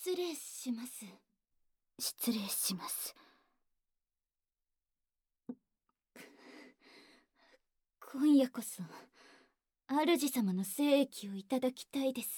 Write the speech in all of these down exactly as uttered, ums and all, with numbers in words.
失礼します。 失礼します。 今夜こそ主様の聖液をいただきたいです。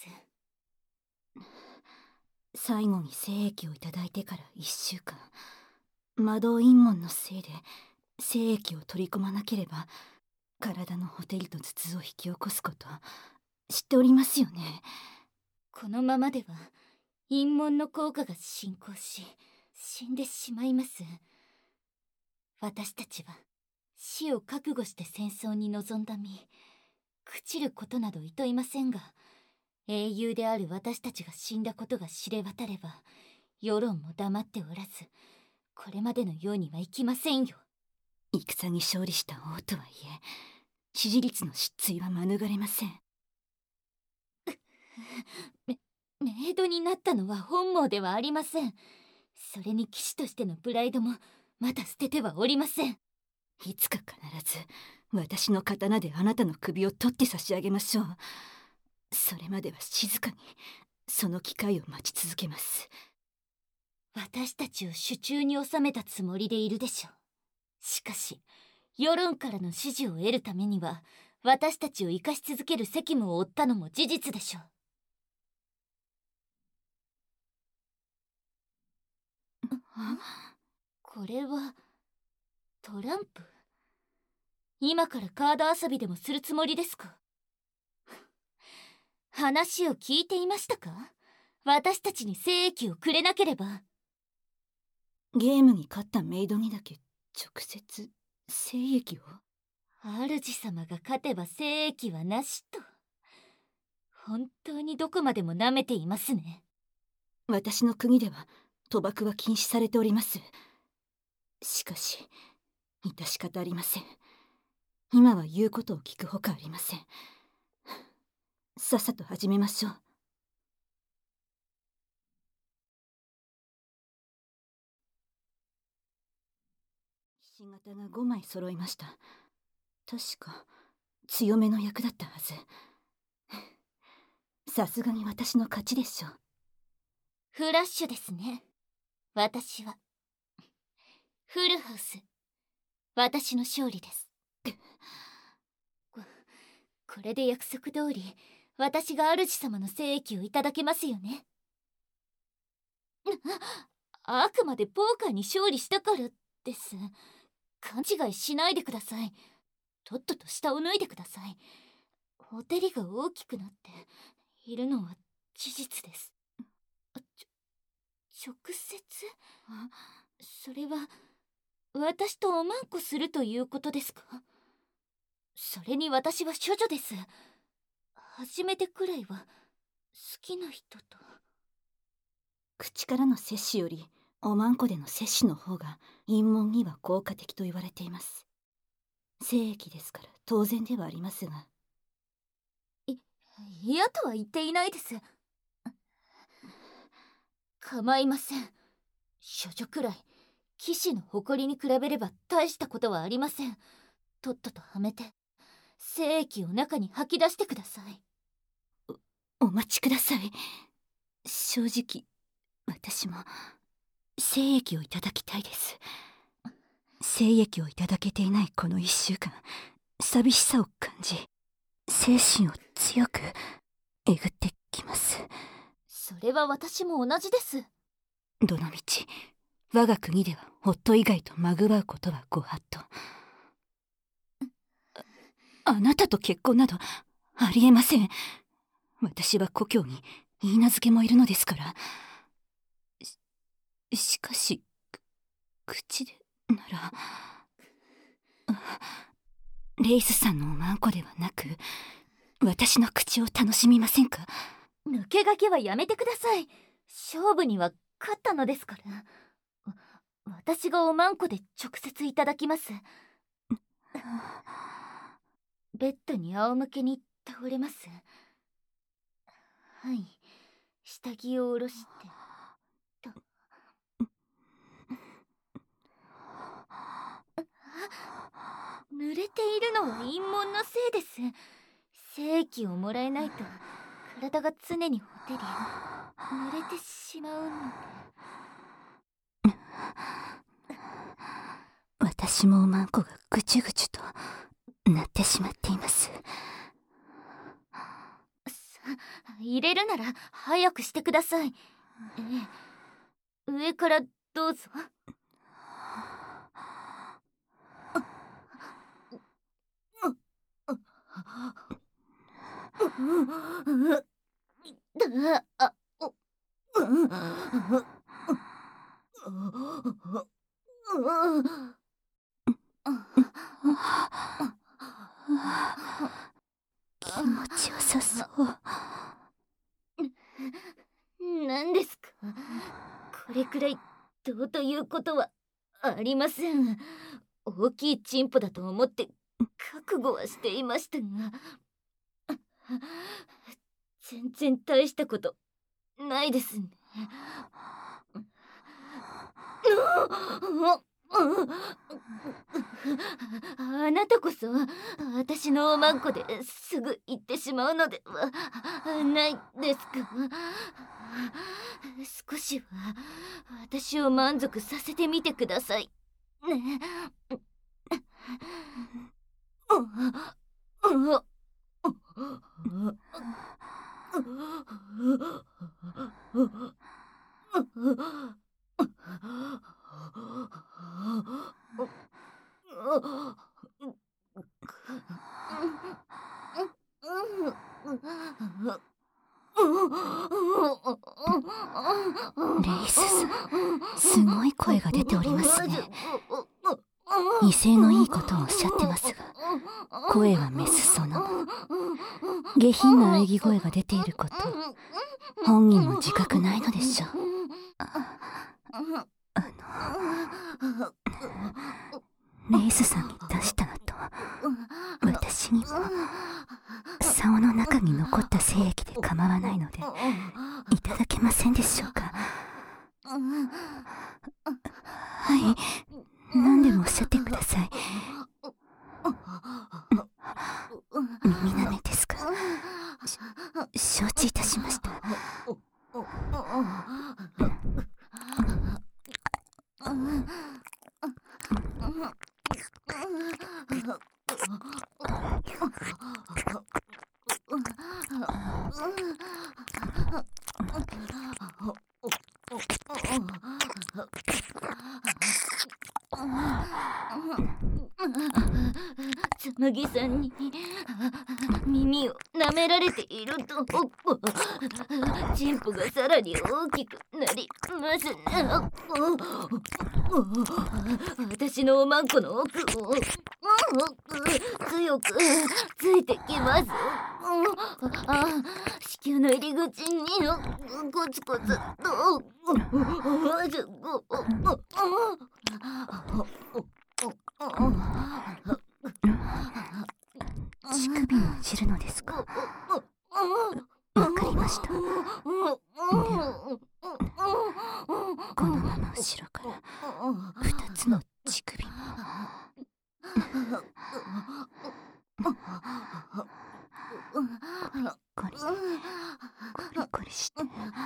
最後に聖液をいただいてから一週間、魔導陰門のせいで聖液を取り込まなければ体のほてりと頭痛を引き起こすこと知っておりますよね。 このままでは陰門の効果が進行し死んでしまいます。私たちは死を覚悟して戦争に臨んだ身、朽ちることなどいといませんが、英雄である私たちが死んだことが知れ渡れば世論も黙っておらず、これまでのようにはいきませんよ。 戦に勝利した王とはいえ支持率の失墜は免れません。 めメイドになったのは本望ではありません。それに騎士としてのプライドもまだ捨ててはおりません。 いつか必ず私の刀であなたの首を取って差し上げましょう。それまでは静かにその機会を待ち続けます。 私たちを手中に収めたつもりでいるでしょう。しかし世論からの支持を得るためには私たちを生かし続ける責務を負ったのも事実でしょう。これはトランプ？今からカード遊びでもするつもりですか？話を聞いていましたか？私たちに聖液をくれなければ。 ゲームに勝ったメイドにだけ直接聖液を？ 主様が勝てば聖液はなしと。本当にどこまでも舐めていますね。 私の国では賭博は禁止されております。しかし致し方ありません。今は言うことを聞くほかありません。さっさと始めましょう。ひし形がごまい揃いました。確か強めの役だったはず。さすがに私の勝ちでしょう。 フラッシュですね。私はフルハウス、私の勝利です。ここれで約束通り私が主様の聖液をいただけますよね。あくまでポーカーに勝利したからです。勘違いしないでください。とっとと下を脱いでください。ほてりが大きくなっているのは事実です。ちょ直接？それは私とおまんこするということですか？それに私は処女です。初めてくらいは好きな人と。 口からの摂取よりおまんこでの摂取の方が陰門には効果的と言われています。聖液ですから当然ではありますが。 い嫌とは言っていないです。構いません。処女くらい騎士の誇りに比べれば大したことはありません。とっととはめて聖液を中に吐き出してください。 お、お待ちください。正直私も聖液をいただきたいです。聖液をいただけていないこの一週間、寂しさを感じ精神を強くえぐってきます。 それは私も同じです。 どのみち我が国では夫以外とまぐわうことはご法度。あ、あなたと結婚などありえません。私は故郷に許嫁もいるのですから。し、しかし口でならレイスさんのおまんこではなく私の口を楽しみませんか？ 抜け駆けはやめてください。勝負には勝ったのですから。私がおまんこで直接いただきます。ベッドに仰向けに倒れます。はい、下着を下ろしてと。濡れているのは陰門のせいです。聖液をもらえないと体が常にほてり濡れてしまうので。 私もおまんこがぐちゅぐちゅとなってしまっています。 さ入れるなら早くしてください。ええ、上からどうぞ。あ気持ちよさそう。 何ですか？これくらいどうということはありません。大きいチンポだと思って覚悟はしていましたが、全然大したことないですね。あなたこそ私のおまんこですぐ行ってしまうのではないですか？少しは私を満足させてみてくださいね。 レイスさん、すごい声が出ておりますね。威勢のいいことをおっしゃってますが、声はメスそのもの。下品な喘ぎ声が出ていること、本人も自覚ないのでしょう。あのレイスさんに出した後、私にも竿の中に残った精液で構わないのでいただけませんでしょうか。はい、何でもおっしゃってください。耳なめですか？承知いたしました。 つむぎさんに耳を舐められているとチンポがさらに大きくなりますね。私のおまんこの奥を強くついてきます。あ、子宮の入り口にコツコツと乳首もいじるのですか？わかりました。ではこのまま後ろから二つの乳首もコリコリコリコリして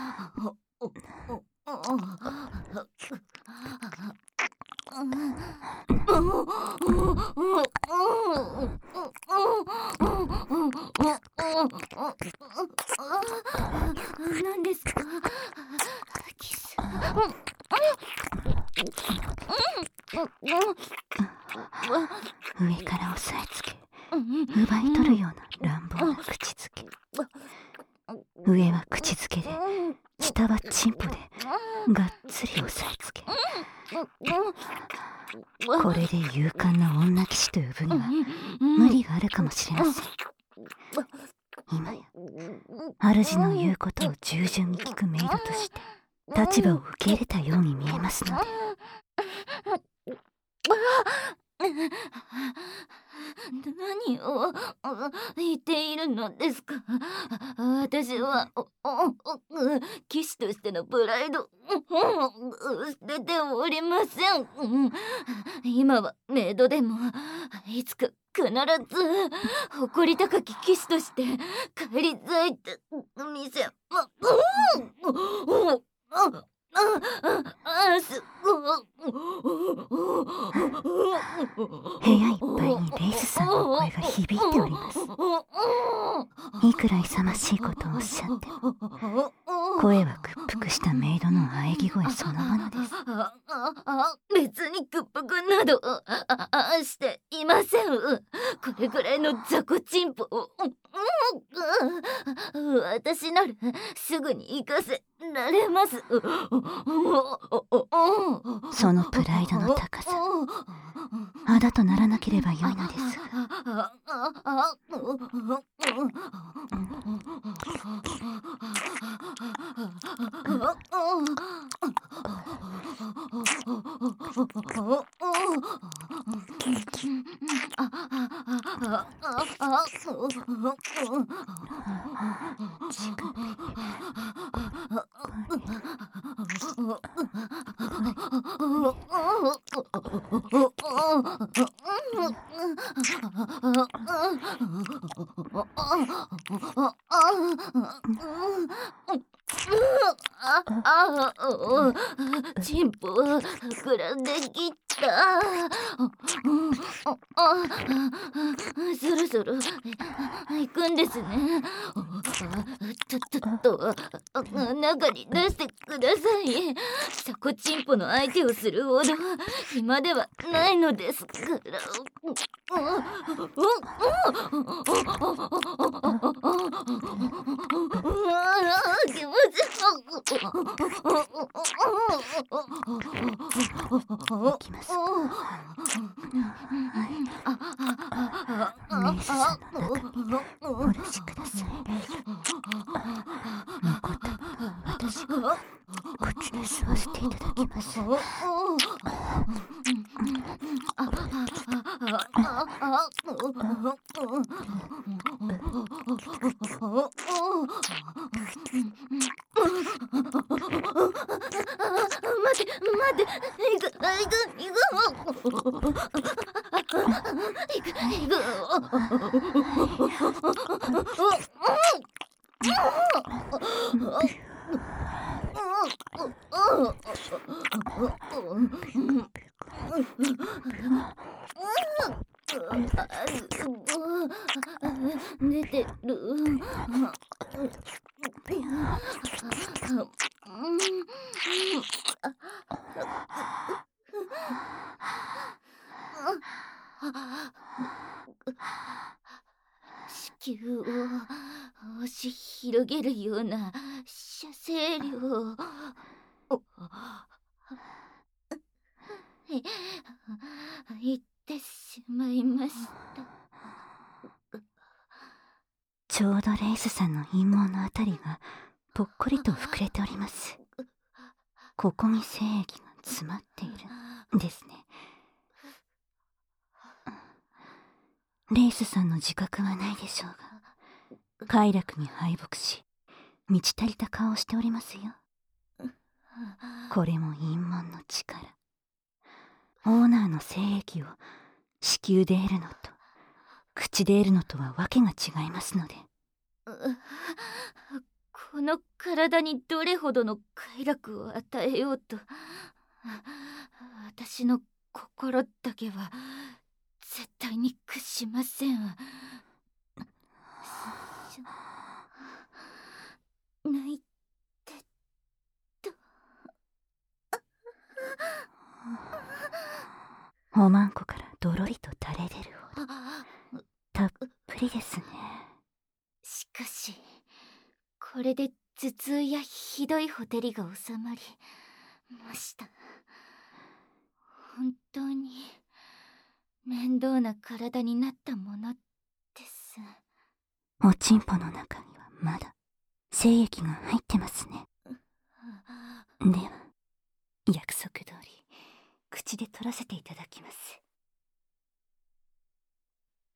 何ですか？キス。 上から押さえつけ奪い取るような乱暴な口づけ。上は口づけで下はチンポでがっつり押さえつけ。これで勇敢な女騎士と呼ぶには無理があるかもしれません。今や主の言うことを従順に聞くメイドとして立場を受け入れたように見えますので。 何を言っているのですか。私は騎士としてのプライド捨てておりません。今はメイドでもいつか必ず誇り高き騎士として帰り咲いてみせまああす部屋いっぱいにレイスさんの声が響いております。いくら勇ましいことをおっしゃっても、声は屈服したメイドの喘ぎ声そのものです。 別に屈服などしていません。これくらいの雑魚チンポを私ならすぐに行かせられます。 そのプライドの高さ、あだとならなければよいのですが。 チンポ膨らんできた。そろそろ行くんですね。ちょちょっと中に出してください。サコチンポの相手をするほど暇ではないのですから。気持ち行きますか。メイスさんの中身おろしください。残った分は私がこっちで吸わせていただきます。 待て待て、行く行く行く行く出てる。子宮を押し広げるような射精量言ってしまいました。 ちょうどレイスさんの陰毛のあたりがぽっこりと膨れております。ここに精液が詰まっているんですね。レイスさんの自覚はないでしょうが、快楽に敗北し満ち足りた顔をしておりますよ。これも陰門の力。オーナーの精液を子宮で得るのと口で得るのとはわけが違いますので。 この体にどれほどの快楽を与えようと、私の心だけは絶対に屈しません。泣いてとおまんこからどろりと垂れ出るほどたっぷりですね。 しかしこれで頭痛やひどいほてりが収まりました。本当に面倒な体になったものです。 おちんぽの中にはまだ精液が入ってますね。では約束通り口で取らせていただきます。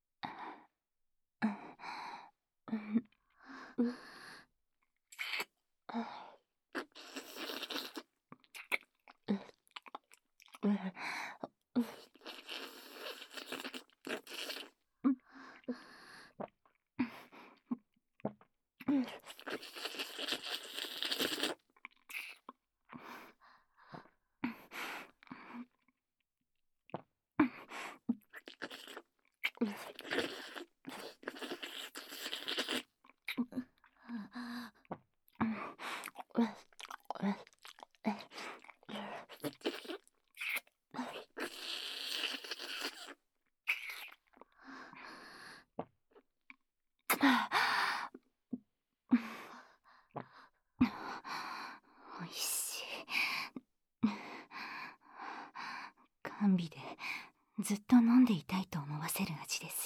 甘美でずっと飲んでいたいと思わせる味です。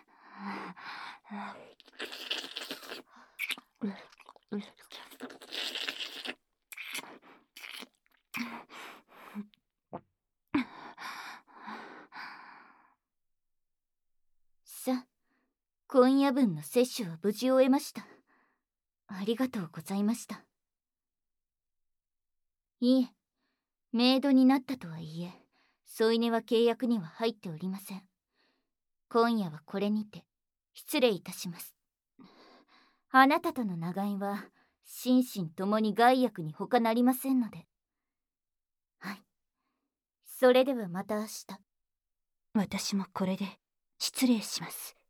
さあ、今夜分の摂取は無事終えました。ありがとうございました。いえ、メイドになったとはいえ、添い寝は契約には入っておりません。今夜はこれにて失礼いたします。あなたとの長居は心身ともに害悪に他なりませんので。はい。それではまた明日。 私もこれで失礼します。